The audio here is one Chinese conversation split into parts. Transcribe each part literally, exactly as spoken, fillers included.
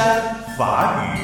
山法语。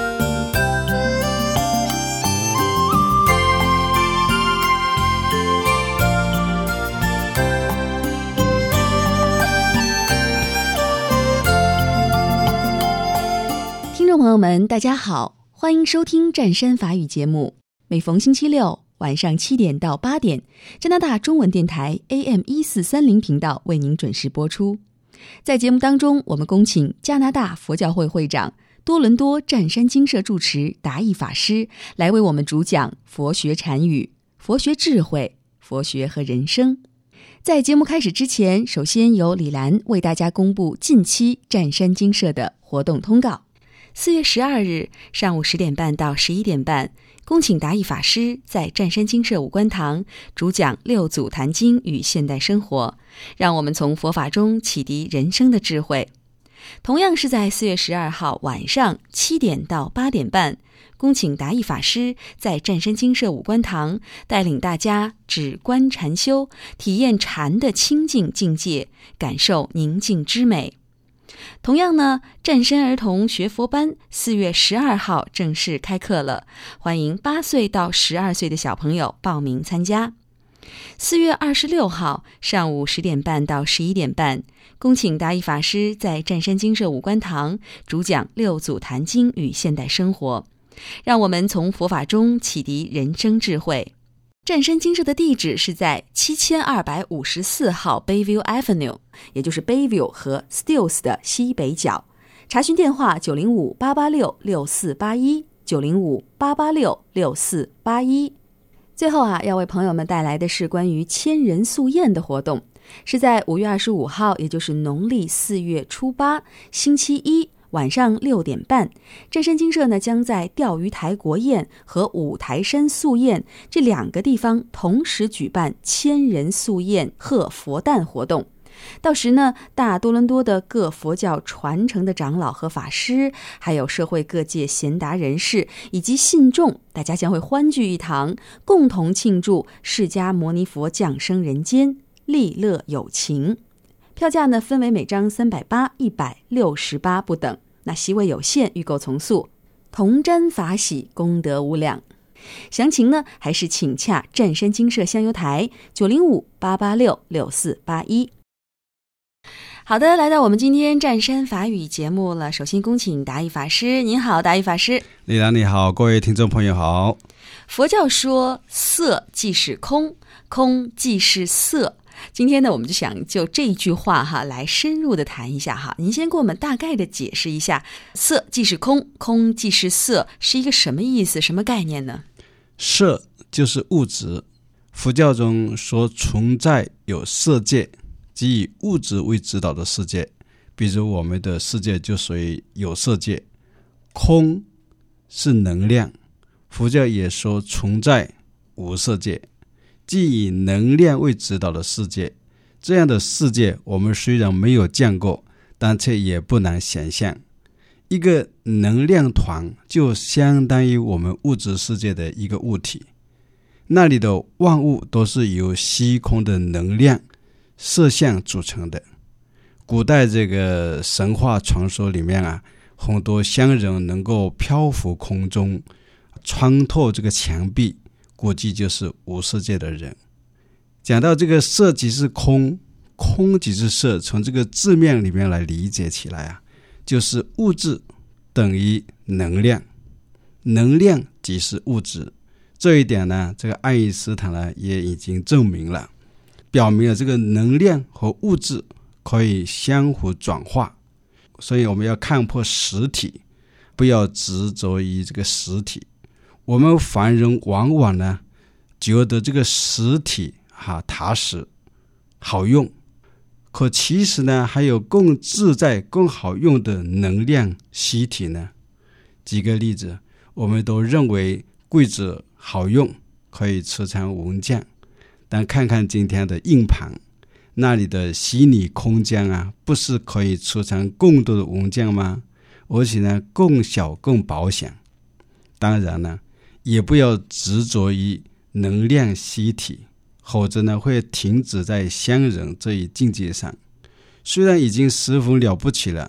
听众朋友们，大家好，欢迎收听湛山法语节目。每逢星期六晚上七点到八点，加拿大中文电台 A M 一四三零频道为您准时播出。在节目当中，我们恭请加拿大佛教会会长、多伦多湛山精舍住持达义法师来为我们主讲佛学禅语、佛学智慧、佛学和人生。在节目开始之前，首先由李兰为大家公布近期湛山精舍的活动通告。四月十二日上午十点半到十一点半，恭请达义法师在湛山精舍五观堂主讲六祖坛经与现代生活，让我们从佛法中启迪人生的智慧。同样是在四月十二号晚上七点到八点半，恭请达义法师在湛山精舍五观堂带领大家止观禅修，体验禅的清净境界，感受宁静之美。同样呢，湛山儿童学佛班四月十二号正式开课了，欢迎八岁到十二岁的小朋友报名参加。四月二十六号上午十点半到十一点半，恭请达义法师在湛山精舍五观堂主讲六祖坛经与现代生活，让我们从佛法中启迪人生智慧。湛山精舍的地址是在七千二百五十四号 Bayview Avenue， 也就是 Bayview 和 Stills 的西北角。查询电话九零五八八六六四八一 九零五八八六六四八一。最后啊，要为朋友们带来的是关于千人素宴的活动，是在五月二十五号，也就是农历四月初八，星期一。晚上六点半，湛山精舍呢将在钓鱼台国宴和五台山素宴这两个地方同时举办千人素宴贺佛诞活动。到时呢，大多伦多的各佛教传承的长老和法师，还有社会各界贤达人士以及信众，大家将会欢聚一堂，共同庆祝释迦牟尼佛降生人间，利乐有情。票价呢分为每张三百八、一百六十八不等。那席位有限，预购从速，同沾法喜，功德无量。详情呢，还是请洽湛山精舍香油台九零五八八六六四八一。好的，来到我们今天湛山法语节目了。首先恭请达义法师。您好，达义法师。 李兰你好，各位听众朋友好。 佛教说色即是空，空即是色。今天呢，我们就想就这一句话哈来深入的谈一下哈。您先给我们大概的解释一下，色即是空，空即是色，是一个什么意思，什么概念呢？ 色就是物质，佛教中说存在有色界，即以物质为指导的世界，比如我们的世界就属于有色界。空是能量，佛教也说存在无色界，即以能量为指导的世界。这样的世界我们虽然没有见过，但却也不难想象。一个能量团就相当于我们物质世界的一个物体，那里的万物都是由虚空的能量色相组成的。古代这个神话传说里面啊，很多仙人能够漂浮空中，穿透这个墙壁，估计就是无色界的人。讲到这个色即是空，空即是色，从这个字面里面来理解起来啊，就是物质等于能量，能量即是物质。这一点呢，这个爱因斯坦呢也已经证明了，表明了这个能量和物质可以相互转化。所以我们要看破实体，不要执着于这个实体。我们凡人往往呢觉得这个实体哈、啊、踏实好用，可其实呢还有更自在更好用的能量虚体呢。举个例子，我们都认为柜子好用，可以储藏文件，但看看今天的硬盘，那里的虚拟空间啊，不是可以储藏更多的文件吗？而且呢更小更保险。当然呢也不要执着于能量虚体，否则呢会停止在仙人这一境界上。虽然已经十分了不起了，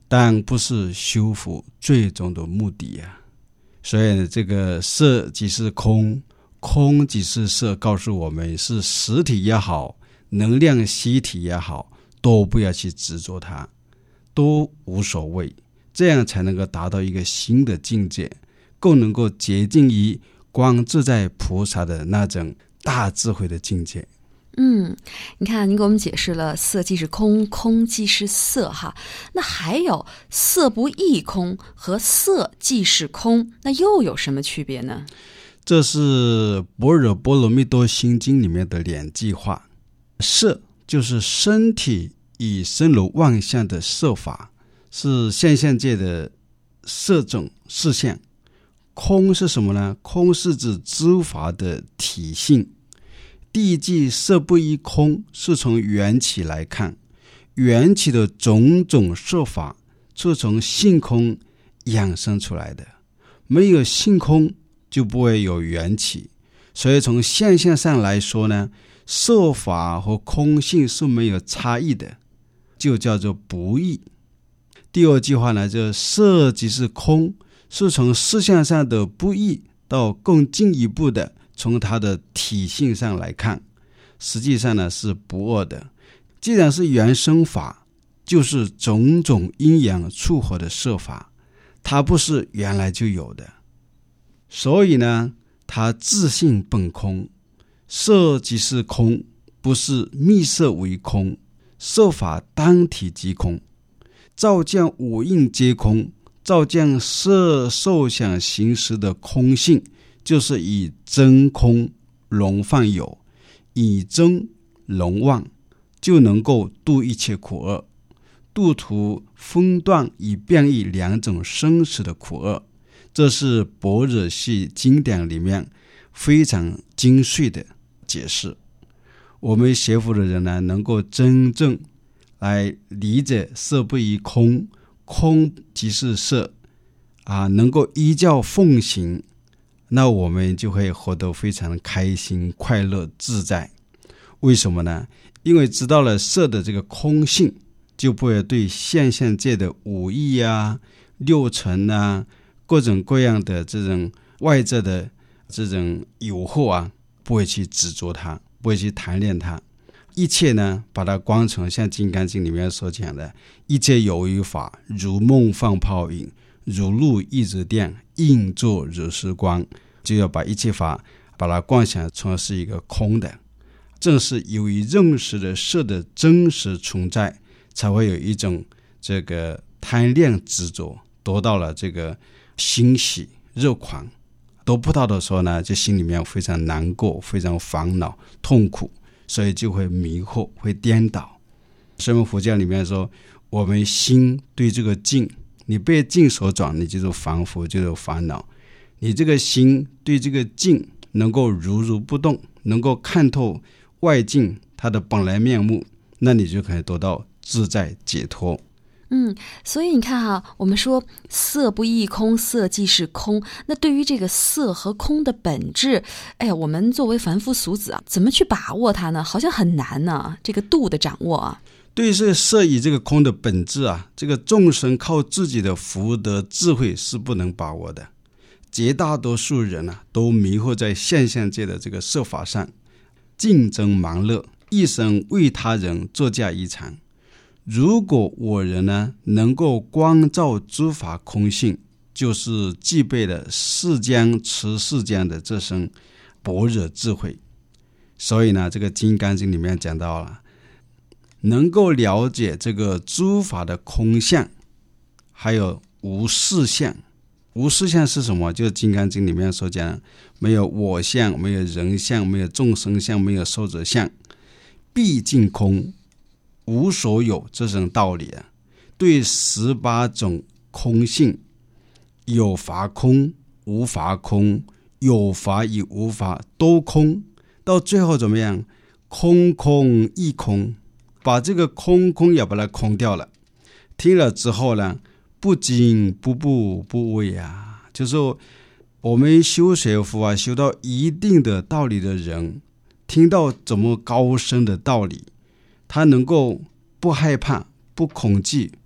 但不是修复最终的目的呀、啊。所以这个色即是空，空即是色，告诉我们是实体也好，能量气体也好，都不要去执着它，都无所谓，这样才能够达到一个新的境界，更能够接近于观自在菩萨的那种大智慧的境界。 嗯，你看您给我们解释了色即是空，空即是色哈，那还有色不异空和色即是空，那又有什么区别呢？ 这是般若波罗蜜多心经里面的两句话。色就是身体与身如万象的色法，是现象界的色种事相。空是什么呢？空是指诸法的体性。第一句色不异空是从缘起来看，缘起的种种色法是从性空衍生出来的，没有性空就不会有缘起，所以从现象上来说呢，色法和空性是没有差异的，就叫做不异。第二句话呢，就色即是空，是从事相上的不异到更进一步的从它的体性上来看，实际上呢是不二的。既然是原生法，就是种种阴阳触合的色法，它不是原来就有的，所以呢它自性本空。色即是空，不是密色为空，色法单体即空，照见五蕴皆空，照见色受想行识的空性，就是以真空容放有，以真容妄，就能够度一切苦厄，度除分段与变异两种生死的苦厄。这是般若系经典里面非常精髓的解释。我们学佛的人呢，能够真正来理解色不异空，空即是色啊，能够依教奉行，那我们就会活得非常开心、快乐、自在。为什么呢？因为知道了色的这个空性，就不会对现象界的五欲啊、六尘啊、各种各样的这种外在的这种诱惑啊，不会去执着它，不会去谈恋它。一切呢，把它观成像《金刚经》里面所讲的，一切有为法，如梦幻泡影，如露亦如电，应作如是观，就要把一切法把它观想成是一个空的。正是由于认识了色的真实存在，才会有一种这个贪恋执着，得到了这个欣喜热狂，得不到的时候呢，就心里面非常难过，非常烦恼痛苦，所以就会迷惑，会颠倒。所以佛教里面说，我们心对这个境，你被境所转，你就是凡夫，就是烦恼。你这个心对这个境能够如如不动，能够看透外境它的本来面目，那你就可以得到自在解脱。 嗯，所以你看哈，我们说色不异空，色即是空。那对于这个色和空的本质，哎呀，我们作为凡夫俗子啊，怎么去把握它呢？好像很难呢，这个度的掌握啊。 对于这个色与这个空的本质啊，这个众生靠自己的福德智慧是不能把握的。绝大多数人啊，都迷惑在现象界的这个色法上，竞争忙乐，一生为他人作嫁衣裳。如果我人呢能够观照诸法空性，就是具备了世间持世间的这身般若智慧。所以呢，这个《金刚经》里面讲到了，能够了解这个诸法的空相，还有无事相。无事相是什么？就是《金刚经》里面所讲，没有我相，没有人相，没有众生相，没有寿者相，毕竟空，无所有这种道理啊。对十八种空性，有法空，无法空，有法与无法都空，到最后怎么样？空空亦空，把这个空空也把它空掉了。听了之后呢，不惊不怖不畏啊，就是说我们修学佛啊，修到一定的道理的人，听到怎么高深的道理，他能够不害怕不恐惧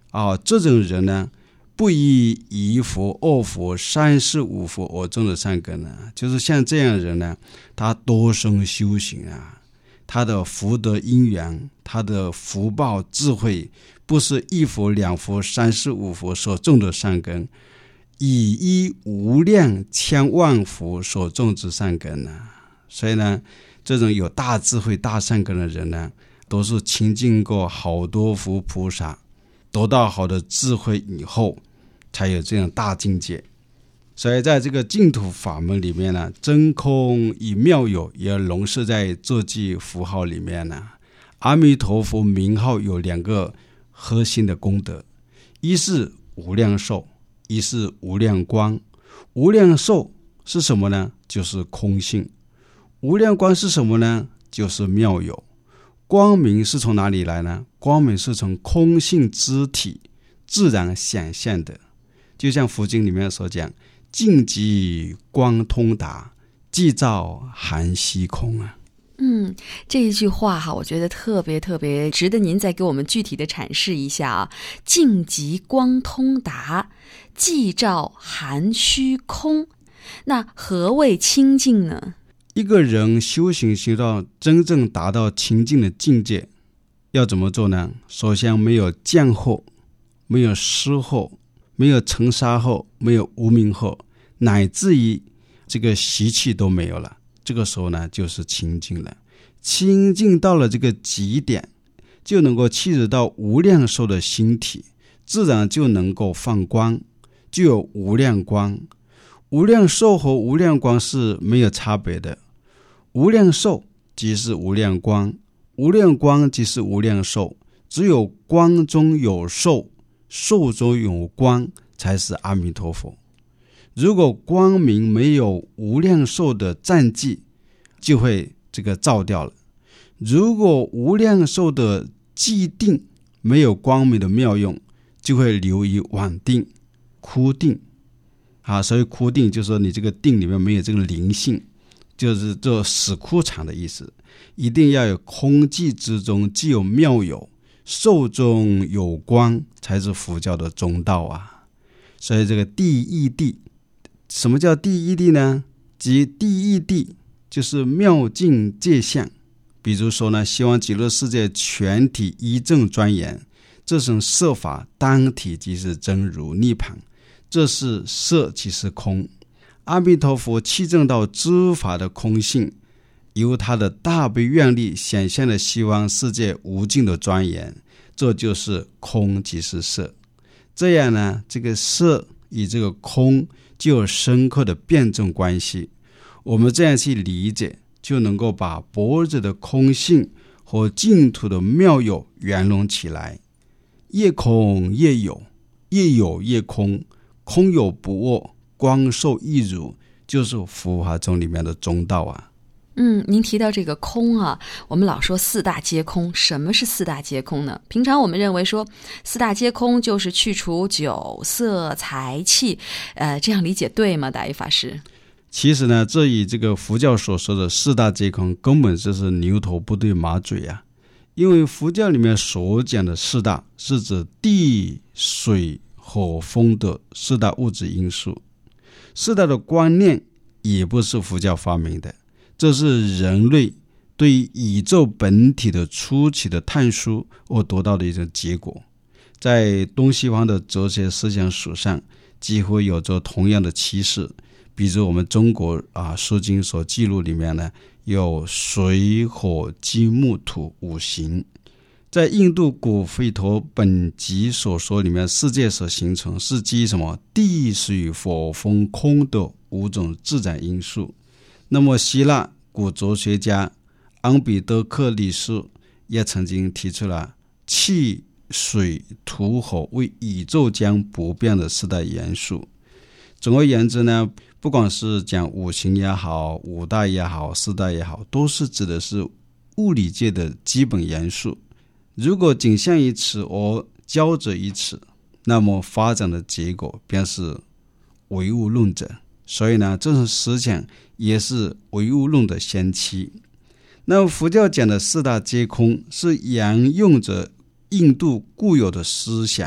啊，这种人呢，不以一佛、二佛、三世五佛而种的善根呢，就是像这样的人呢，他多生修行啊，他的福德因缘，他的福报智慧，不是一佛、两佛、三世五佛所种的善根，以一无量千万佛所种之善根呢。所以呢，这种有大智慧、大善根的人呢，都是亲近过好多佛菩萨，得到好的智慧以后，才有这样大境界。所以在这个净土法门里面呢，真空与妙有也笼摄在这句符号里面呢。阿弥陀佛名号有两个核心的功德，一是无量寿，一是无量光。无量寿是什么呢？就是空性。无量光是什么呢？就是妙有。光明是从哪里来呢？光明是从空性之体自然显现的，就像佛经里面所讲，净极光通达，寂照含虚空啊。 嗯，这一句话哈，我觉得特别特别值得您再给我们具体的阐释一下啊。净极光通达，寂照含虚空，那何谓清净呢？ 一个人修行修到真正达到清净的境界，要怎么做呢？首先没有见惑，没有思惑，没有尘沙惑，没有无明惑，乃至于这个习气都没有了，这个时候呢就是清净了。清净到了这个极点，就能够契入到无量寿的心体，自然就能够放光，就有无量光。无量寿和无量光是没有差别的，无量寿即是无量光，无量光即是无量寿，只有光中有寿，寿中有光，才是阿弥陀佛。如果光明没有无量寿的占据，就会这个照掉了。如果无量寿的寂定没有光明的妙用，就会流于妄定、枯定啊。所以枯定就是说你这个定里面没有这个灵性，就是这死枯场的意思。一定要有空寂之中既有妙有，寿中有光，才是佛教的中道啊。所以这个第一谛，什么叫第一谛呢？即第一谛就是妙境界相。比如说呢，希望极乐世界全体一正庄严，这种色法当体即是真如涅槃，这是色即是空。阿弥陀佛契证到诸法的空性，由他的大悲愿力显现了希望世界无尽的庄严，这就是空即是色。这样呢，这个色与这个空就有深刻的辩证关系。我们这样去理解，就能够把般若的空性和净土的妙有圆融起来。越空越有，越有越空，空有不二，光受一如，就是佛法中里面的中道啊。 嗯，您提到这个空啊，我们老说四大皆空，什么是四大皆空呢？平常我们认为说四大皆空就是去除酒色财气，呃，这样理解对吗？大一法师？ 其实呢，这与这个佛教所说的四大皆空根本就是牛头不对马嘴啊。因为佛教里面所讲的四大是指地水火风的四大物质因素，四大的观念也不是佛教发明的，这是人类对宇宙本体的初期的探索而得到的一种结果。在东西方的哲学思想史上几乎有着同样的趋势。比如我们中国啊，书经所记录里面呢，有水火金木土五行。在印度古吠陀本集所说里面，世界所形成是基于什么？地水火风空的五种自然因素。那么希腊古哲学家昂彼德克里斯也曾经提出了气水土火为宇宙间不变的四大元素。总而言之呢，不管是讲五行也好，五大也好，四大也好，都是指的是物理界的基本元素。如果仅限于此而交折于此，那么发展的结果便是唯物论者。所以呢，这种思想也是唯物论的先驱。那么佛教讲的四大皆空，是沿用着印度固有的思想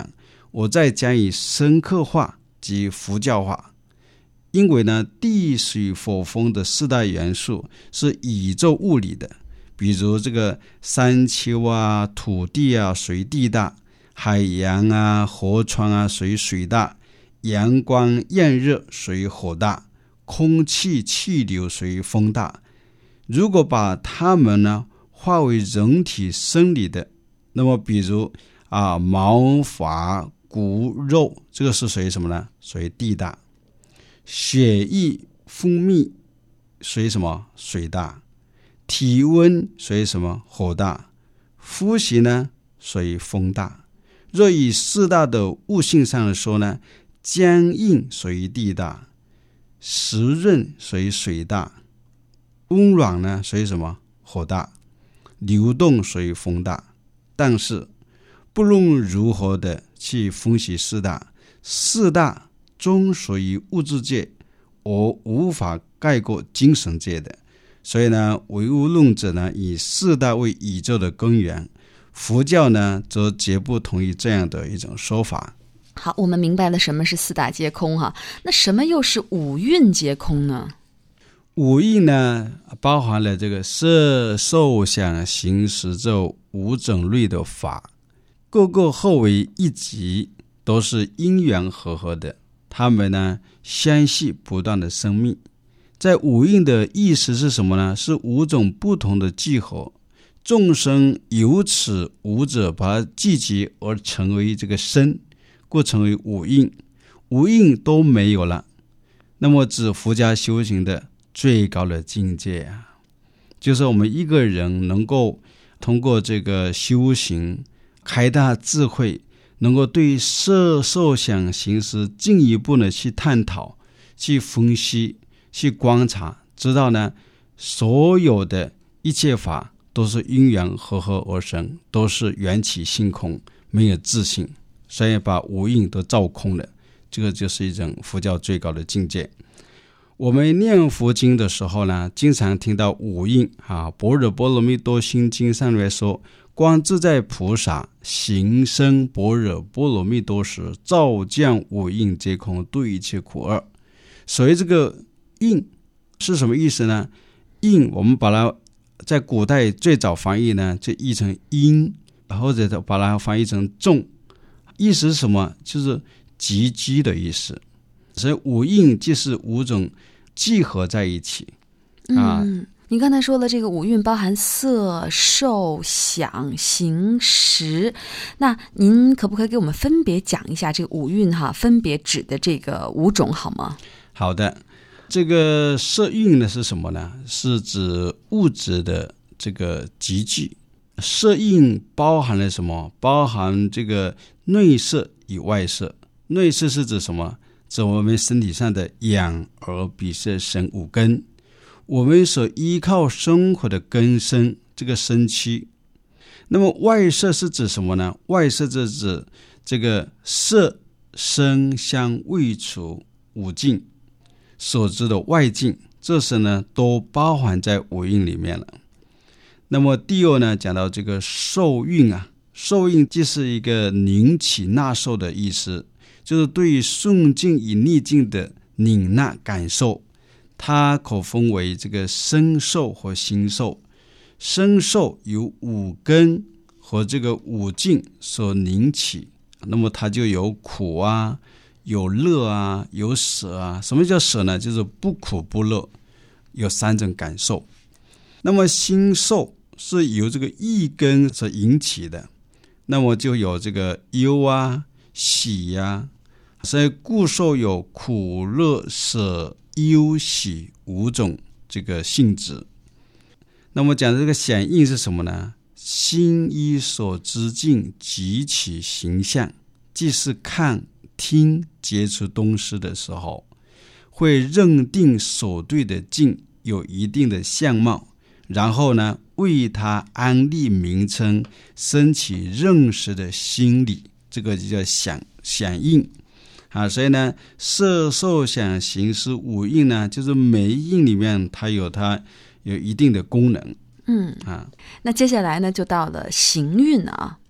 我再加以深刻化及佛教化。因为呢，地水火风的四大元素是宇宙物理的，比如这个山丘啊、土地啊属于地大，海洋啊、河川啊属于水大，阳光炎热属于火大，空气气流属于风大。如果把它们呢化为人体生理的，那么比如啊毛发骨肉，这个是属于什么呢？属于地大。血液分泌属于什么？水大。体温属于什么？火大。呼吸呢属于风大。若以四大的物性上来说呢，僵硬属于地大，湿润属于水大，温暖呢属于什么？火大，流动属于风大。但是不论如何的去分析四大，四大终属于物质界，而无法盖过精神界的。所以呢，唯物论者呢以四大为宇宙的根源，佛教呢则绝不同意这样的一种说法。 好，我们明白了什么是四大皆空哈，那什么又是五蕴皆空呢？ 五蕴呢包含了这个色受想行识这五种类的法，各个合为一集，都是因缘和合的，它们呢相续不断的生命。在五蕴的意思是什么呢？是五种不同的聚合，众生由此五者把它聚集而成为这个身，故成为五蕴。五蕴都没有了，那么指佛家修行的最高的境界啊，就是我们一个人能够通过这个修行开大智慧，能够对色受想行识进一步的去探讨、去分析、去观察，知道呢所有的一切法都是因缘和合而生，都是缘起性空，没有自性，所以把五蕴都照空了，这个就是一种佛教最高的境界。我们念佛经的时候呢，经常听到五蕴啊，《般若波罗蜜多心经》上面说，观自在菩萨行深般若波罗蜜多时，照见五蕴皆空，度一切苦厄。所以这个蕴是什么意思呢？蕴我们把它在古代最早翻译呢，就译成因，或者把它翻译成众，意思是什么？就是集居的意思。所以五蕴就是五种聚合在一起啊。 嗯，您刚才说的这个五蕴包含色受想行识，那您可不可以给我们分别讲一下这个五蕴哈，分别指的这个五种好吗？ 好的，这个色蕴呢是什么呢？是指物质的这个集聚。色蕴包含了什么？包含这个内色与外色。内色是指什么？指我们身体上的眼耳鼻舌身五根，我们所依靠生活的根身，这个身躯。那么外色是指什么呢？外色是指这个色声香味触五境所知的外境，这些呢都包含在五蕴里面了。那么第二呢，讲到这个受蕴啊，受蕴就是一个领起纳受的意思，就是对于顺境与逆境的领纳感受，它可分为这个身受和心受。身受由五根和这个五境所领起，那么它就有苦啊，有乐啊，有舍啊。什么叫舍呢？就是不苦不乐，有三种感受。那么心受是由这个意根所引起的，那么就有这个忧啊、喜啊，所以故受有苦乐舍忧喜五种这个性质。那么讲这个响应是什么呢？心依所知境即起形象，即是看听接触东西的时候，会认定所对的境有一定的相貌，然后呢为它安立名称，升起认识的心理，这个就叫响响应啊。所以呢，色受想行识五蕴呢，就是每一蕴里面它有它有一定的功能。 嗯啊，那接下来呢，就到了行蕴啊。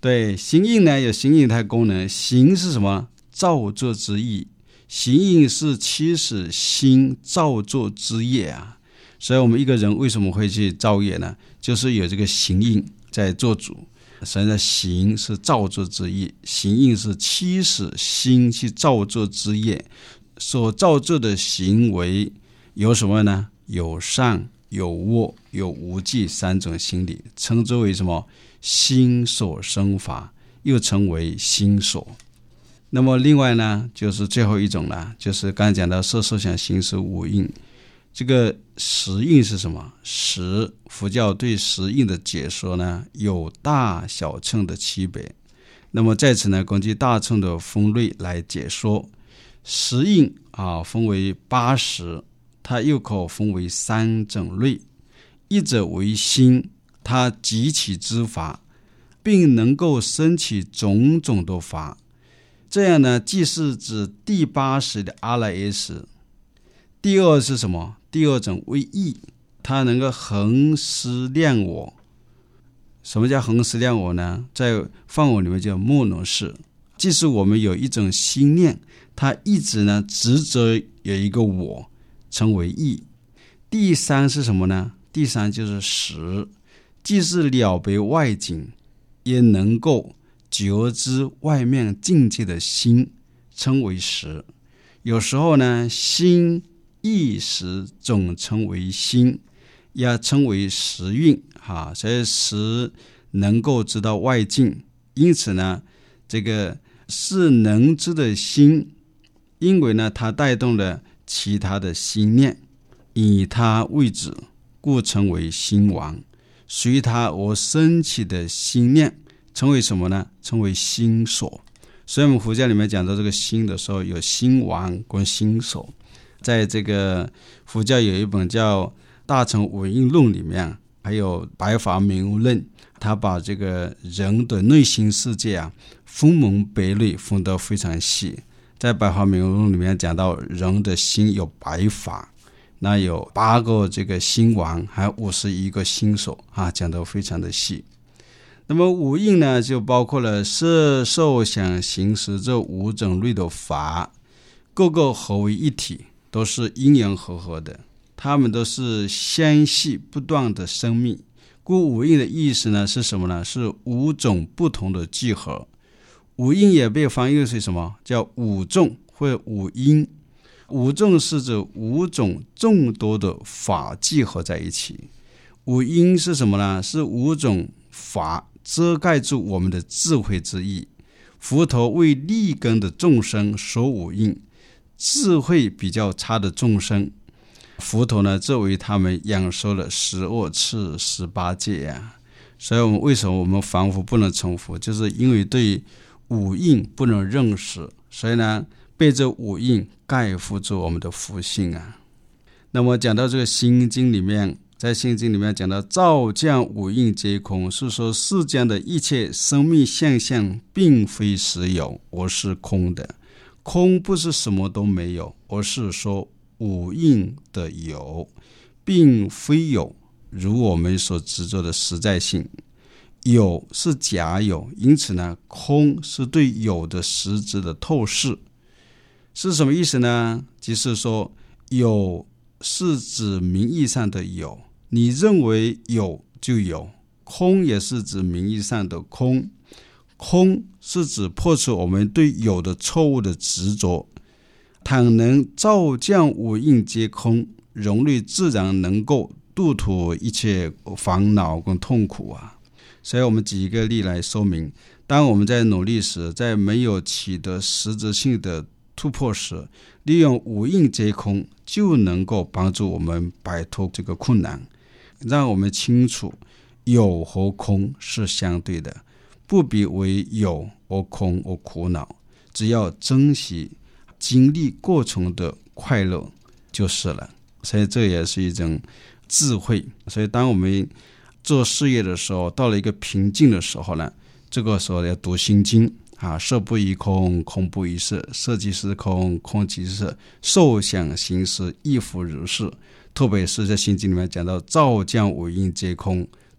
对，形印呢有形印它功能，形是什么？造作之意，形印是驱使心造作之业啊。所以我们一个人为什么会去造业呢？就是有这个形印在做主。所以呢，形是造作之意，形印是驱使心去造作之业。所造作的行为有什么呢？有善、有恶、有无记三种心理，称之为什么？心所生法，又称为心所。那么另外呢，就是最后一种了，就是刚才讲到色受想行识五印。这个十印是什么？十，佛教对十印的解说呢，有大小乘的区别。那么在此呢，根据大乘的分类来解说。十印啊，分为八十，它又可分为三种类。一者为心，它集起之法，并能够生起种种的法。这样呢，即是指第八识的阿赖耶识。第二是什么？第二种为意，它能够恒思量我。什么叫恒思量我呢？在梵文里面叫莫能识，即使我们有一种心念，它一直呢执着有一个我，称为意。第三是什么呢？第三就是识，既是了别外境，也能够觉知外面境界的心，称为识。有时候呢，心意识总称为心，也称为识蕴啊，所以识能够知道外境，因此呢，这个是能知的心，因为呢，它带动了其他的心念，以它为止，故称为心王。随它而升起的心念，称为什么呢？称为心所。所以我们佛教里面讲到这个心的时候，有心王跟心所。在这个佛教有一本叫《大乘五印论》里面，还有《白法明悟论》，他把这个人的内心世界啊分门别类，分得非常细。在《白法明悟论》里面讲到，人的心有百法，那有八个这个心王，还有五十一个心所啊，讲得非常的细。那么五印呢，就包括了色受想行识这五种类的法，各个合为一体，都是因缘和合的，它们都是相续不断的生命。故五印的意思呢是什么呢？是五种不同的聚合。五印也被翻译为什么？叫五众或五因。五众是指五种众多的法聚合在一起。五因是什么呢？是五种法遮盖住我们的智慧之意。佛陀为利根的众生说五印，智慧比较差的众生，佛陀呢作为他们养受了十二次十八戒啊。所以我们为什么我们凡夫不能成佛，就是因为对五印不能认识，所以呢被这五印盖覆住我们的福性啊。那么讲到这个心经里面，在心经里面讲到照见五印皆空，是说世间的一切生命现象并非实有，而是空的。空不是什么都没有，而是说五印的有并非有如我们所执着的实在性。有是假有，因此呢，空是对有的实质的透视。是什么意思呢？即是说有是指名义上的有，你认为有就有。空也是指名义上的空，空是指破除我们对有的错误的执着。倘能照见五印皆空，人类自然能够度脱一切烦恼跟痛苦啊。所以我们举一个例来说明，当我们在努力时，在没有取得实质性的突破时，利用五印皆空就能够帮助我们摆脱这个困难，让我们清楚有和空是相对的，不必为有而空而苦恼，只要珍惜经历过程的快乐就是了。所以这也是一种智慧。所以当我们做事业的时候，到了一个瓶颈的时候呢，这个时候要读心经啊，色不异空，空不异色，色即是空，空即是色，受想行识亦复如是。特别是在心经里面讲到照见五印皆空，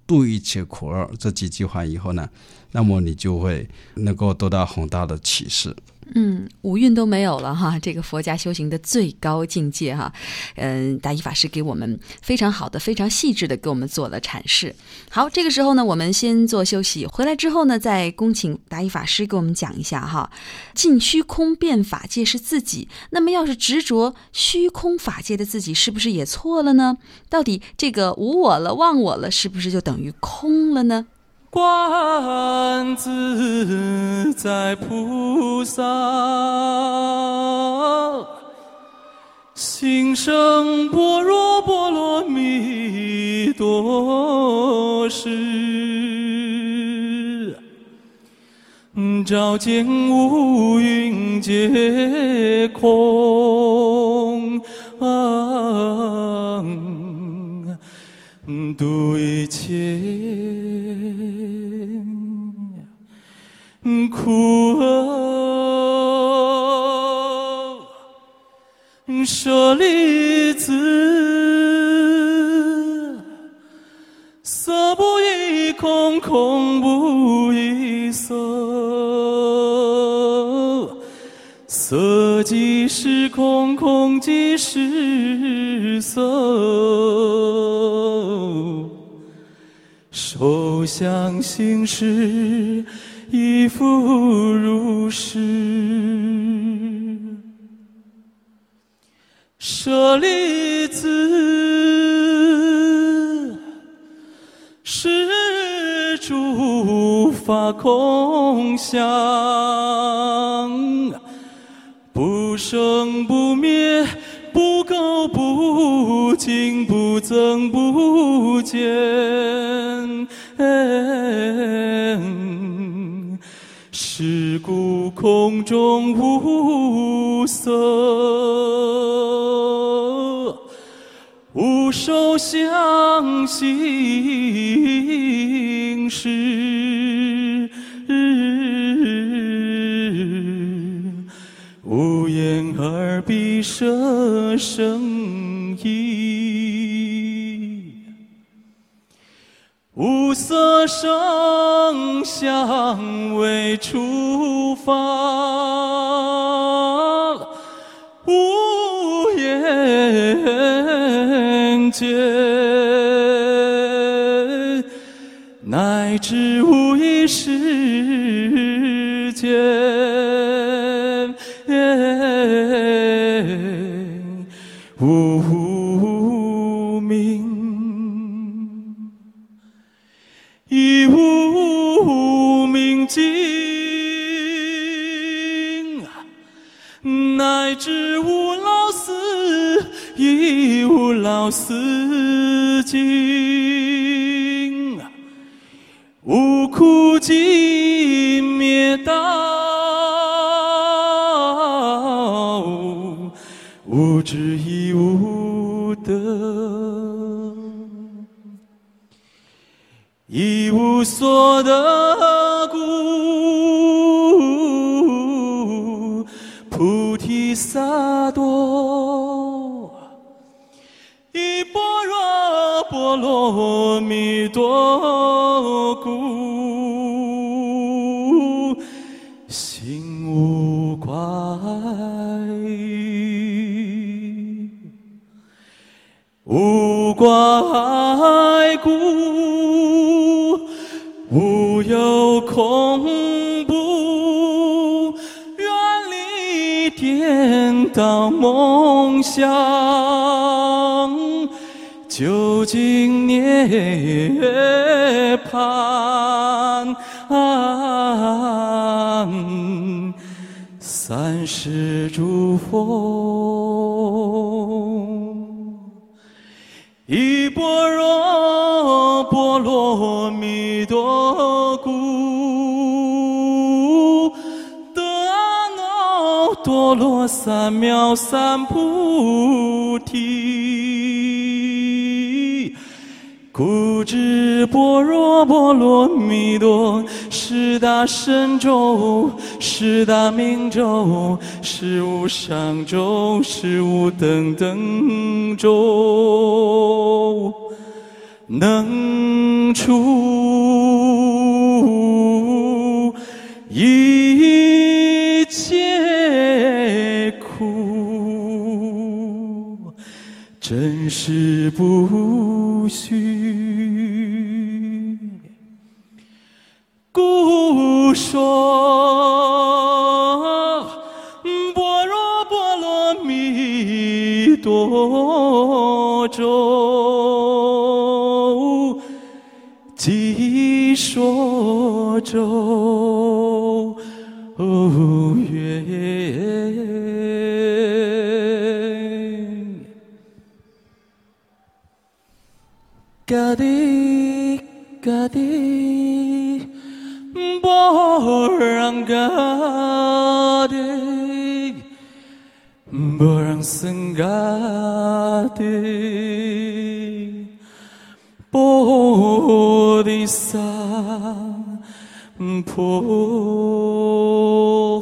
度一切苦厄这几句话以后呢，那么你就会能够得到很大的启示。 嗯，五蕴都没有了哈，这个佛家修行的最高境界哈。嗯，大一法师给我们非常好的、非常细致的给我们做了阐释。好，这个时候呢，我们先做休息，回来之后呢，再恭请大一法师给我们讲一下哈。尽虚空遍法界是自己，那么要是执着虚空法界的自己，是不是也错了呢？到底这个无我了、忘我了，是不是就等于空了呢？ 观自在菩萨心生般若波罗蜜多时，照见五蕴皆空，啊度一切苦厄，舍利子，色不异空，空不异色，色即是空，空即是色，受想行识亦复如是。舍利子，是诸法空相，不生不灭，不垢不净，不增不减。是故空中无色，无受想行识，无眼耳鼻舌身意，无色声香味触法，无眼界，乃至无意识界，无明，亦无明尽，乃至无老死，亦无老死尽，无苦尽灭道，无智亦无得，一无所得故，菩提萨埵，依般若波罗蜜多故，心无挂碍，无挂碍故，无有恐怖，远离颠倒梦想，究竟涅槃。三世诸佛，依般若波罗蜜多故，得阿耨多罗三藐三菩提。故知般若波罗蜜多，是大神咒，是大明咒，是无上咒，是无等等咒。 能除一切苦，真实不虚。故说般若波罗蜜多咒，即说咒曰嘎滴嘎滴波让嘎滴波让僧嘎滴波迪萨婆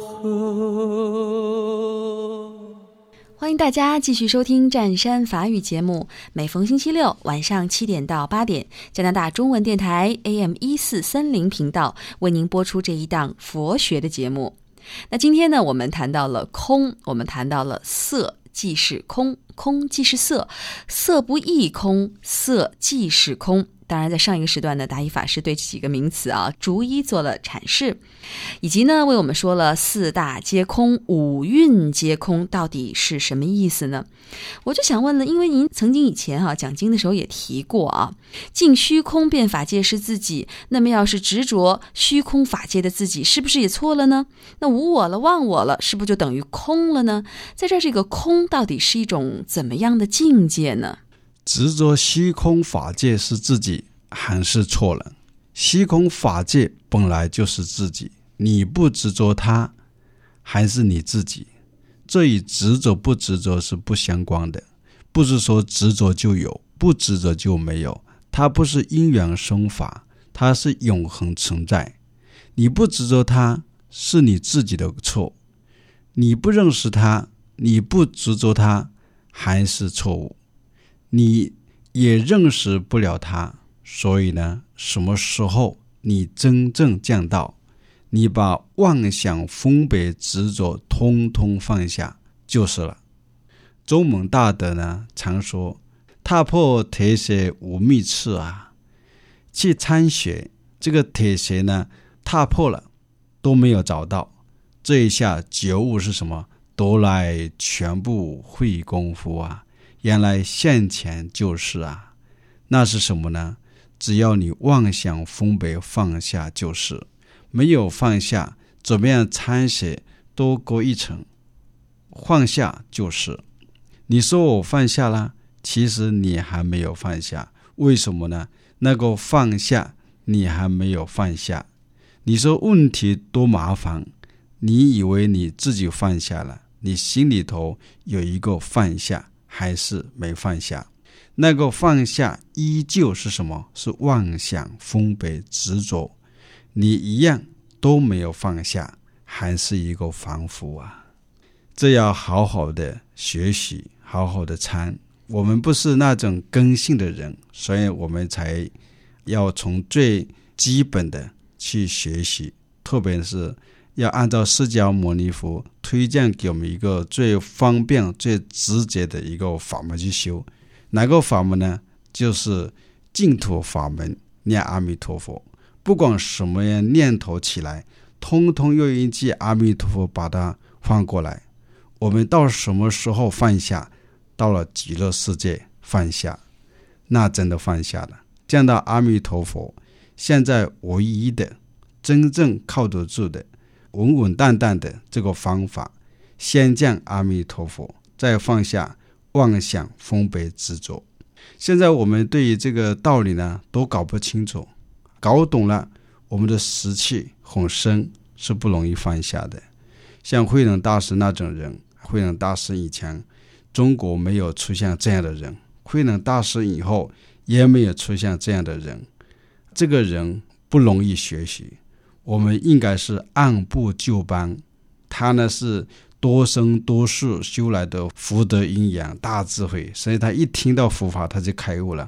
诃。 欢迎大家继续收听湛山法语节目，每逢星期六晚上七点到八点，加拿大中文电台 A M 一四三零频道为您播出这一档佛学的节目。那今天呢，我们谈到了空，我们谈到了色即是空，空即是色，色不异空，色即是空。当然在上一个时段呢，达一法师对这几个名词啊逐一做了阐释，以及呢为我们说了四大皆空，五蕴皆空到底是什么意思呢？我就想问了，因为您曾经以前啊讲经的时候也提过啊，尽虚空遍法界是自己，那么要是执着虚空法界的自己，是不是也错了呢？那无我了，忘我了，是不是就等于空了呢？在这儿这个空到底是一种怎么样的境界呢？ 执着虚空法界是自己还是错了？虚空法界本来就是自己，你不执着它还是你自己，这与执着不执着是不相关的。不是说执着就有，不执着就没有，它不是因缘生法，它是永恒存在。你不执着它是你自己的错，你不认识它，你不执着它还是错误，你也认识不了它。所以呢，什么时候你真正降道，你把妄想分别执着通通放下就是了。宗门大德呢常说，踏破铁鞋无觅刺啊，去参学这个铁鞋呢踏破了都没有找到，这一下觉悟是什么？得来全部会功夫啊，原来现前就是啊。那是什么呢？只要你妄想分别放下就是，没有放下，怎么样参学多过一层，放下就是。你说我放下了，其实你还没有放下，为什么呢？那个放下你还没有放下。你说问题多麻烦，你以为你自己放下了，你心里头有一个放下还是没放下。那个放下依旧是什么？是妄想分别执着，你一样都没有放下，还是一个凡夫啊。这要好好的学习，好好的参。我们不是那种根性的人，所以我们才要从最基本的去学习，特别是要按照释迦牟尼佛推荐给我们一个最方便最直接的一个法门去修。哪个法门呢？就是净土法门，念阿弥陀佛。不管什么样念头起来，通通用一句阿弥陀佛把它放过来。我们到什么时候放下？到了极乐世界放下，那真的放下了。见到阿弥陀佛，现在唯一的真正靠得住的稳稳当当的这个方法，先见阿弥陀佛，再放下妄想分别执着。现在我们对于这个道理呢都搞不清楚，搞懂了我们的习气很深，是不容易放下的。像慧能大师那种人，慧能大师以前中国没有出现这样的人，慧能大师以后也没有出现这样的人。这个人不容易学习，我们应该是按部就班。他呢是多生多世修来的福德因缘大智慧，所以他一听到佛法他就开悟了。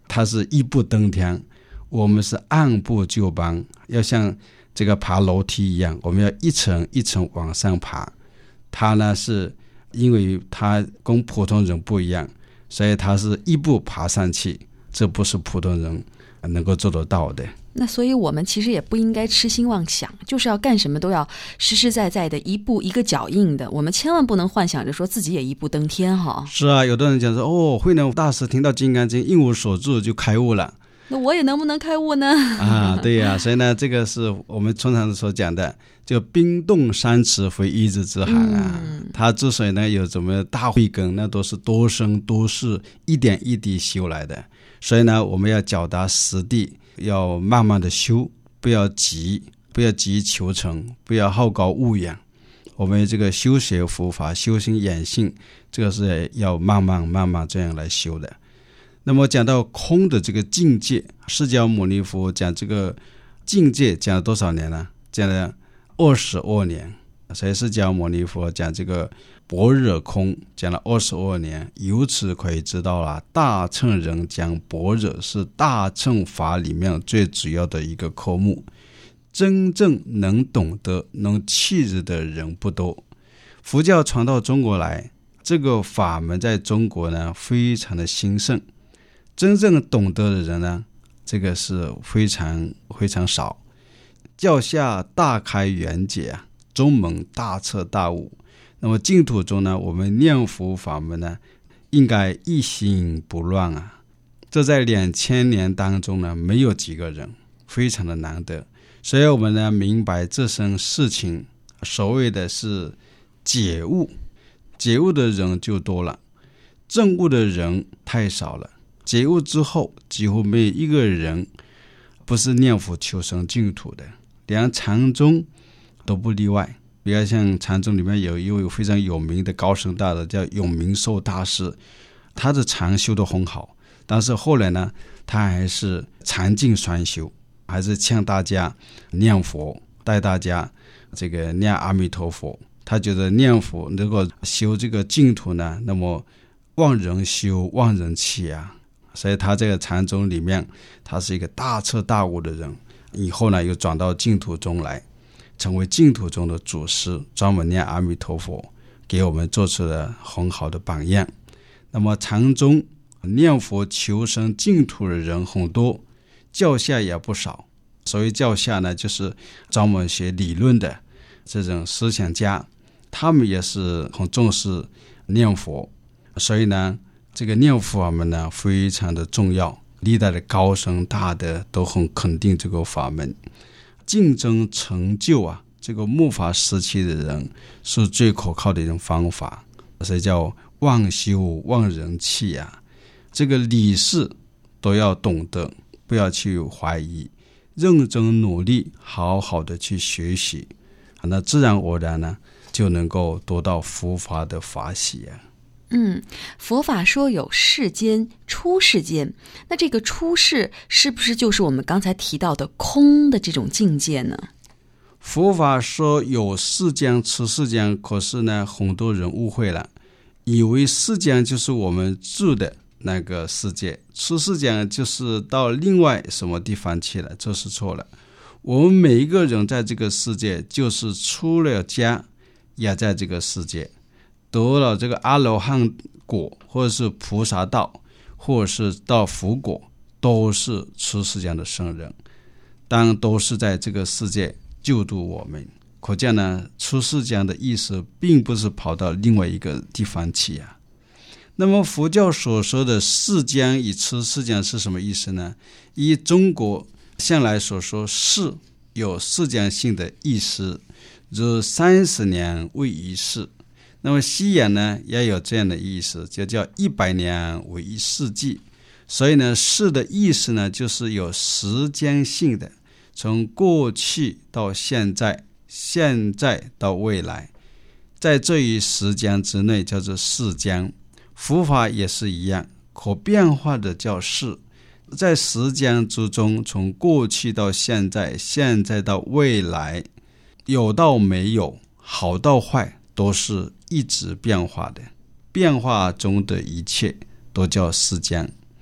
它是一步登天，我们是按部就班，要像这个爬楼梯一样，我们要一层一层往上爬。它呢是因为它跟普通人不一样，所以它是一步爬上去，这不是普通人能够做得到的。 那所以我们其实也不应该痴心妄想，就是要干什么都要实实在在的一步一个脚印的，我们千万不能幻想着说自己也一步登天哈。 是啊，有的人讲说哦，慧能大师听到金刚经一无所住就开悟了， 那我也能不能开悟呢？ 啊，对呀、啊，所以呢，这个是我们通常所讲的，就冰冻三尺非一日之寒啊。嗯、他之所以呢有怎么大慧根，那都是多生多世一点一滴修来的。所以呢，我们要脚踏实地，要慢慢的修，不要急，不要急求成，不要好高骛远。我们这个修学佛法、修行养性，这个是要慢慢慢慢这样来修的。那么讲到空的这个境界，释迦牟尼佛讲这个境界讲了多少年呢？讲了二十二年。所以释迦牟尼佛讲这个般若空讲了二十二年，由此可以知道了，大乘人讲般若是大乘法里面最主要的一个科目，真正能懂得能契入的人不多。佛教传到中国来，这个法门在中国呢非常的兴盛，真正懂得的人呢，这个是非常非常少。教下大开圆解啊，中门大彻大悟。那么净土中呢，我们念佛法门呢，应该一心不乱啊。这在两千年当中呢，没有几个人，非常的难得。所以我们呢，明白这身事情，所谓的是解悟，解悟的人就多了，证悟的人太少了。解悟之后，几乎没有一个人不是念佛求生净土的，连禅宗都不例外。比如像禅宗里面有一位非常有名的高僧大德叫永明寿大师，他的禅修得很好，但是后来呢，他还是禅净双修，还是劝大家念佛，带大家这个念阿弥陀佛。他觉得念佛如果修这个净土呢，那么忘人修忘人弃啊。所以他这个禅宗里面，他是一个大彻大悟的人，以后呢又转到净土中来，成为净土中的祖师，专门念阿弥陀佛，给我们做出了很好的榜样。那么禅宗念佛求生净土的人很多，教下也不少。所谓教下呢，就是专门学理论的这种思想家，他们也是很重视念佛。所以呢，这个念佛法门呢非常的重要，历代的高僧大德都很肯定这个法门。竞争成就啊，这个末法时期的人是最可靠的一种方法，所以叫忘修忘人弃啊。这个理事都要懂得，不要去怀疑，认真努力，好好的去学习，那自然而然呢，就能够得到佛法的法喜啊。 嗯，佛法说有世间、出世间，那这个出世是不是就是我们刚才提到的空的这种境界呢？ 佛法说有世间、出世间，可是呢，很多人误会了，以为世间就是我们住的那个世界，出世间就是到另外什么地方去了，这是错了。我们每一个人在这个世界，就是出了家，也在这个世界。得了这个阿罗汉果，或者是菩萨道，或者是到佛果，都是出世间的圣人，当然都是在这个世界救度我们。可见呢，出世间的意思并不是跑到另外一个地方去啊。那么佛教所说的世间与出世间是什么意思呢？以中国向来所说世有世间性的意思，如三十年为一世。那么西洋呢也有这样的意思，就叫一百年为一世纪。所以呢，世的意思呢就是有时间性的，从过去到现在，现在到未来，在这一时间之内叫做世间。佛法也是一样，可变化的叫世，在时间之中，从过去到现在，现在到未来，有到没有，好到坏，都是一直变化的，变化中的一切都叫世间。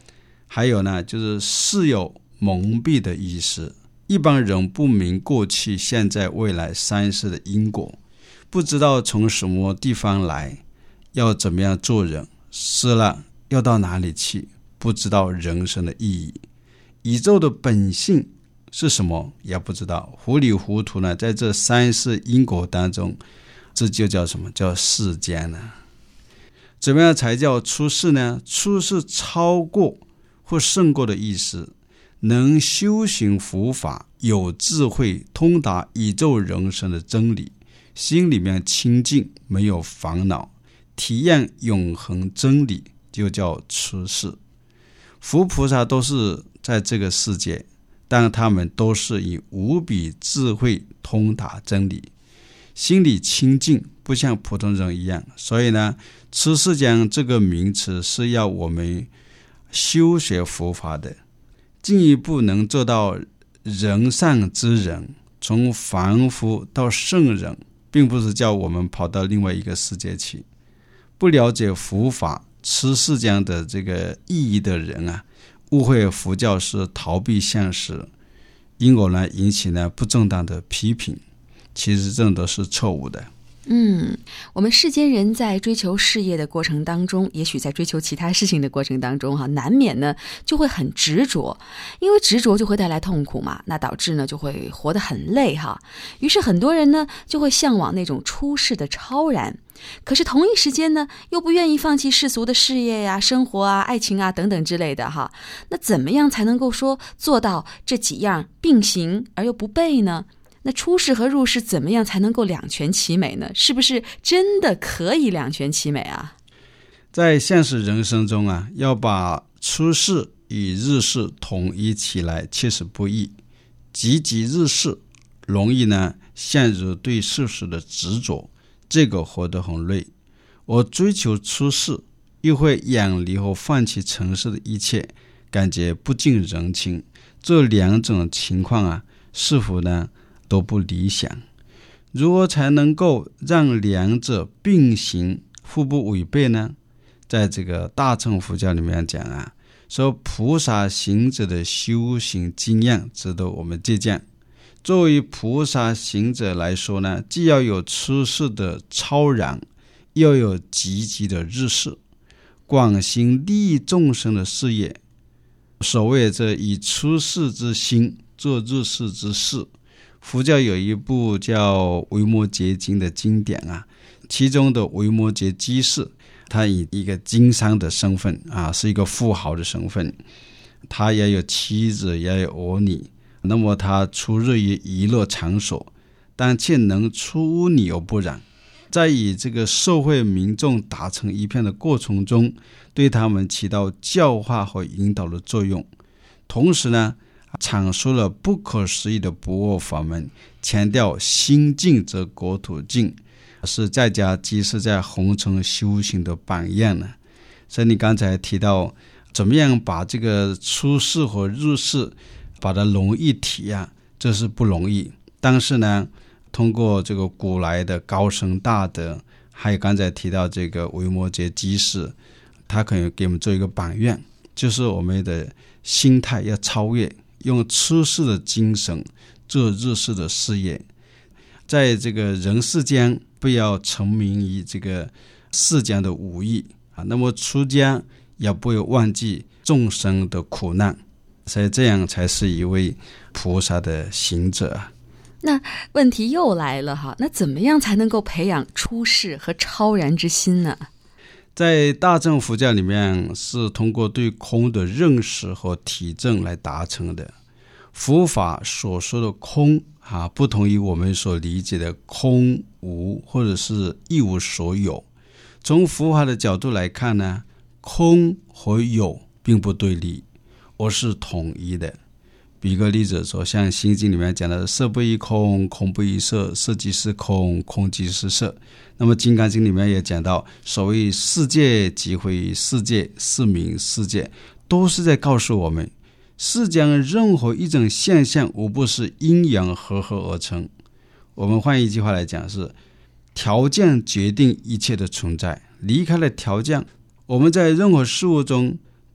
还有呢，就是事有蒙蔽的意思。一般人不明过去、现在、未来三世的因果，不知道从什么地方来，要怎么样做人，死了要到哪里去，不知道人生的意义，宇宙的本性是什么也不知道，糊里糊涂呢，在这三世因果当中，这就叫什么？叫世间呢？怎么样才叫出世呢？出世超过或胜过的意思，能修行佛法，有智慧，通达宇宙人生的真理，心里面清净，没有烦恼，体验永恒真理，就叫出世。佛菩萨都是在这个世界，但他们都是以无比智慧通达真理，心里清净，不像普通人一样。所以呢，出世间这个名词是要我们修学佛法的，进一步能做到人上之人，从凡夫到圣人，并不是叫我们跑到另外一个世界去。不了解佛法出世间的这个意义的人啊，误会佛教是逃避现实，因而呢引起呢不正当的批评，其实这都是错误的。 嗯，我们世间人在追求事业的过程当中，也许在追求其他事情的过程当中哈，难免呢就会很执着，因为执着就会带来痛苦嘛，那导致呢就会活得很累哈。于是很多人呢就会向往那种出世的超然，可是同一时间呢又不愿意放弃世俗的事业呀、生活啊、爱情啊等等之类的哈。那怎么样才能够说做到这几样并行而又不悖呢？那出世和入世怎么样才能够两全其美呢？是不是真的可以两全其美啊？ 在现实人生中啊，要把出世与入世统一起来确实不易，积极入世容易呢陷入对世事的执着，这个活得很累。我追求出世，又会远离和放弃尘世的一切，感觉不近人情。这两种情况啊，是否呢都不理想。如何才能够让两者并行，互不违背呢？在这个大乘佛教里面讲啊，说菩萨行者的修行经验值得我们借鉴。作为菩萨行者来说呢，既要有出世的超然，又有积极的入世，广行利益众生的事业。所谓这以出世之心做入世之事，佛教有一部叫《维摩诘经》的经典啊，其中的维摩诘居士，他以一个经商的身份啊，是一个富豪的身份，他也有妻子，也有儿女。那么他出入于娱乐场所，但却能出污泥而不染，在以这个社会民众打成一片的过程中，对他们起到教化和引导的作用。同时呢，阐述了不可思议的不二法门，强调心净则国土净，是在家即是在红尘修行的榜样呢。所以你刚才提到怎么样把这个出世和入世把它融一体啊，这是不容易。但是呢，通过这个古来的高僧大德，还有刚才提到这个维摩诘居士，他可以给我们做一个榜样，就是我们的心态要超越，用出世的精神做入世的事业。在这个人世间，不要沉迷于这个世间的武艺啊，那么出家也不要忘记众生的苦难，所以这样才是一位菩萨的行者啊。 那问题又来了哈，那怎么样才能够培养出世和超然之心呢？ 在大乘佛教里面，是通过对空的认识和体证来达成的。佛法所说的空啊，不同于我们所理解的空无或者是一无所有。从佛法的角度来看呢，空和有并不对立，而是统一的。比个例子说，像心经里面讲的色不异空，空不异色，色即是空，空即是色。那么金刚经里面也讲到，所谓世界即非世界，是名世界，都是在告诉我们，世间任何一种现象无不是因缘合合而成。我们换一句话来讲，是条件决定一切的存在，离开了条件，我们在任何事物中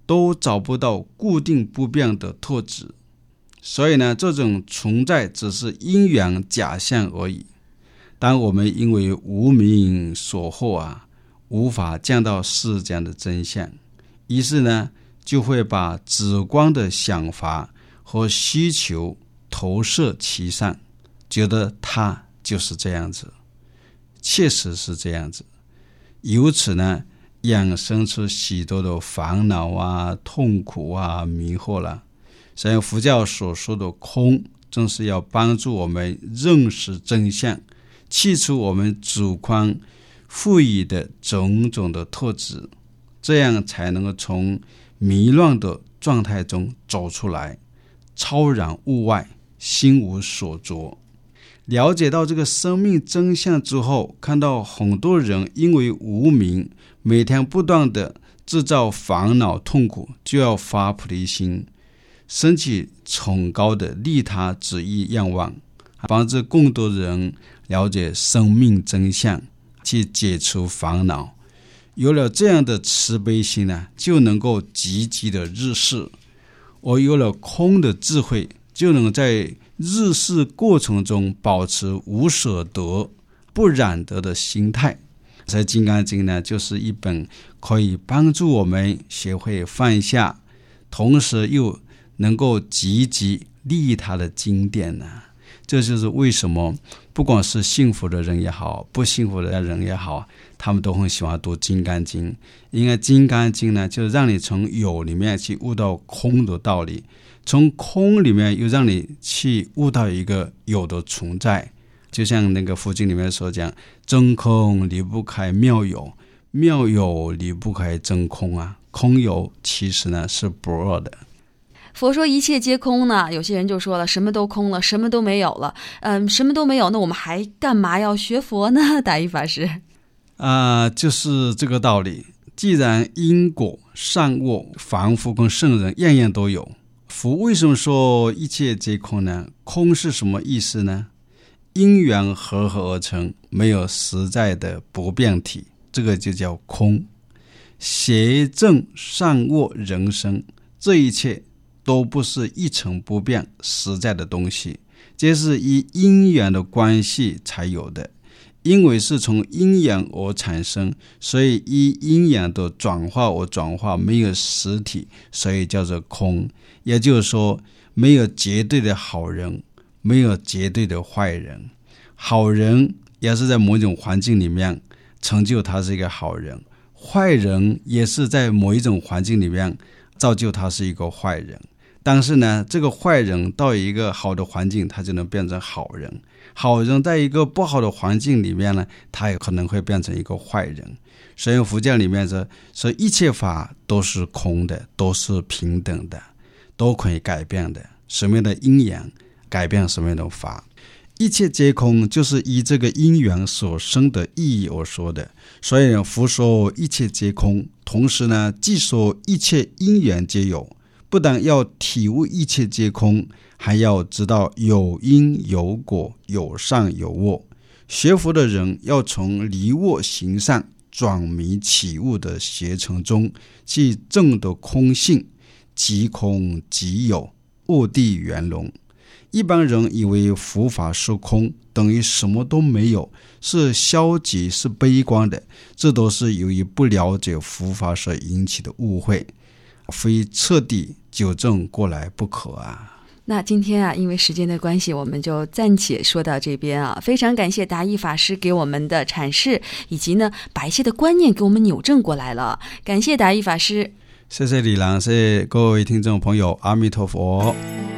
都找不到固定不变的特质，所以呢，这种存在只是阴阳假象而已。当我们因为无明所惑啊，无法见到世间的真相，于是呢，就会把主观的想法和需求投射其上，觉得它就是这样子，确实是这样子，由此呢，衍生出许多的烦恼啊、痛苦啊、迷惑了。所以佛教所说的空，正是要帮助我们认识真相，去除我们主观赋予的种种的特质，这样才能够从迷乱的状态中走出来，超然物外，心无所着。了解到这个生命真相之后，看到很多人因为无明，每天不断的制造烦恼痛苦，就要发菩提心，升起崇高的利他旨意愿望，帮助更多人了解生命真相，去解除烦恼。有了这样的慈悲心呢，就能够积极的日事，而有了空的智慧，就能在日事过程中保持无所得、不染得的心态。所以《金刚经》呢，就是一本可以帮助我们学会放下，同时又能够积极利他的经典呢。这就是为什么不管是幸福的人也好，不幸福的人也好，他们都很喜欢读《金刚经》。因为《金刚经》呢，就让你从有里面去悟到空的道理，从空里面又让你去悟到一个有的存在。就像那个佛经里面所讲，真空离不开妙有，妙有离不开真空啊。空有其实呢是不二的。 佛说一切皆空呢，有些人就说了，什么都空了，什么都没有了，嗯，什么都没有，那我们还干嘛要学佛呢？达义法师啊、呃，就是这个道理。既然因果善恶凡夫跟圣人样样都有，佛为什么说一切皆空呢？空是什么意思呢？因缘合合而成，没有实在的不变体，这个就叫空。邪正善恶人生，这一切都不是一成不变实在的东西，这是以因缘的关系才有的。因为是从因缘而产生，所以依因缘的转化而转化，没有实体，所以叫做空。也就是说，没有绝对的好人，没有绝对的坏人。好人也是在某种环境里面成就他是一个好人，坏人也是在某一种环境里面造就他是一个坏人。但是呢，这个坏人到一个好的环境，他就能变成好人；好人在一个不好的环境里面呢，他也可能会变成一个坏人。所以佛教里面说，说一切法都是空的，都是平等的，都可以改变的。什么样的因缘改变什么样的法？一切皆空，就是依这个因缘所生的意义而说的。所以佛说一切皆空，同时呢，既说一切因缘皆有。不但要体悟一切皆空，还要知道有因有果，有善有恶。学佛的人要从离恶行善，转迷起悟的邪程中，去证得空性，即空即有，恶谛圆融。一般人以为佛法是空，等于什么都没有，是消极，是悲观的，这都是由于不了解佛法所引起的误会，非彻底纠正过来不可啊。 那今天啊，因为时间的关系，我们就暂且说到这边啊。非常感谢达义法师给我们的阐释，以及呢把一些的观念给我们扭正过来了。感谢达义法师。 谢谢李郎，谢谢各位听众朋友，阿弥陀佛。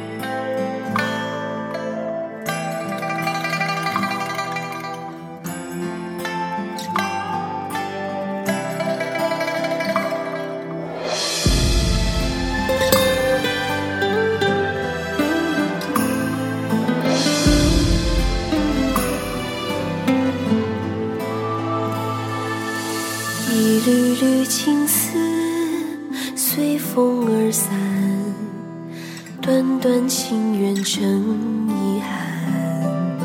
青丝随风而散，段段情缘成遗憾。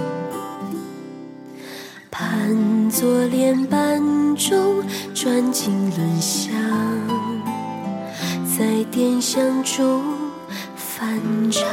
盘坐莲瓣中转经轮香， 在电响中翻唱，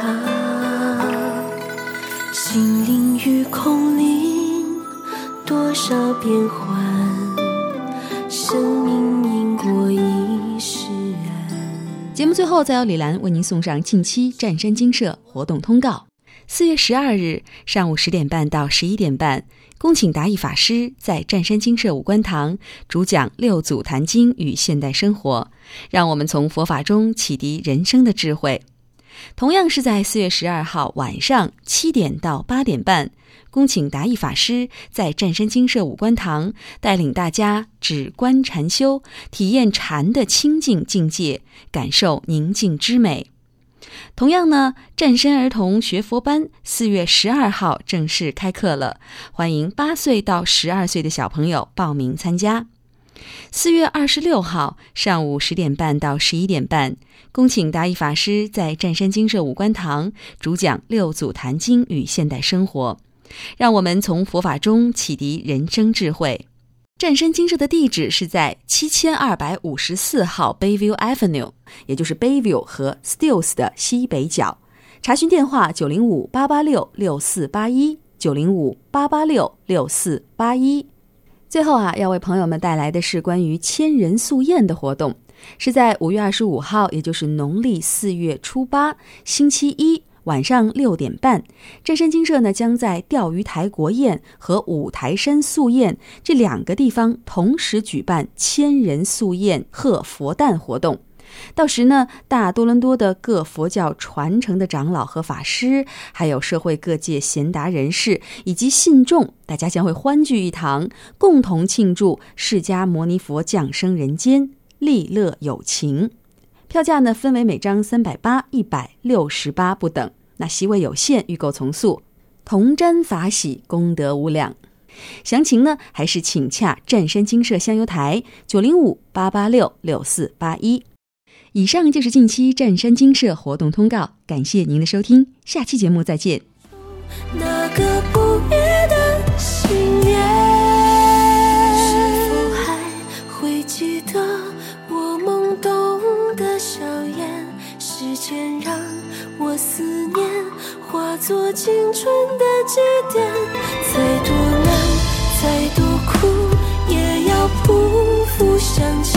心灵与空灵多少变幻，生命因果已释然。 节目最后再由李兰为您送上近期湛山精舍活动通告。四月十二日上午十点半到十一点半，恭请达义法师在湛山精舍五观堂主讲六祖坛经与现代生活，让我们从佛法中启迪人生的智慧。同样是在四月十二号晚上七点到八点半，恭请达义法师在湛山精舍五观堂带领大家止观禅修，体验禅的清净境界，感受宁静之美。同样呢，湛山儿童学佛班四月十二号正式开课了，欢迎八岁到十二岁的小朋友报名参加。四月二十六号上午十点半到十一点半，恭请达义法师在湛山精舍五观堂主讲六祖坛经与现代生活，让我们从佛法中启迪人生智慧。湛山精舍的地址是在七千二百五十四号 Bayview Avenue， 也就是 Bayview 和 Stills 的西北角。查询电话九零五八八六六四八一 九零五八八六六四八一。最后啊，要为朋友们带来的是关于千人素宴的活动，是在五月二十五号，也就是农历四月初八，星期一。晚上六点半，湛山精舍呢将在钓鱼台国宴和五台山素宴这两个地方同时举办千人素宴贺佛诞活动。到时呢，大多伦多的各佛教传承的长老和法师，还有社会各界贤达人士以及信众，大家将会欢聚一堂，共同庆祝释迦牟尼佛降生人间，利乐有情。票价呢分为每张三百八、一百六十八不等。那席位有限，预购从速，同沾法喜，功德无量。详情呢，还是请洽湛山精舍香油台九零五八八六六四八一。以上就是近期湛山精舍活动通告，感谢您的收听，下期节目再见。 那个不灭的信念，是否还会记得我懵懂的笑颜？时间让我思念化作青春的祭奠，再多难再多苦也要匍匐向前。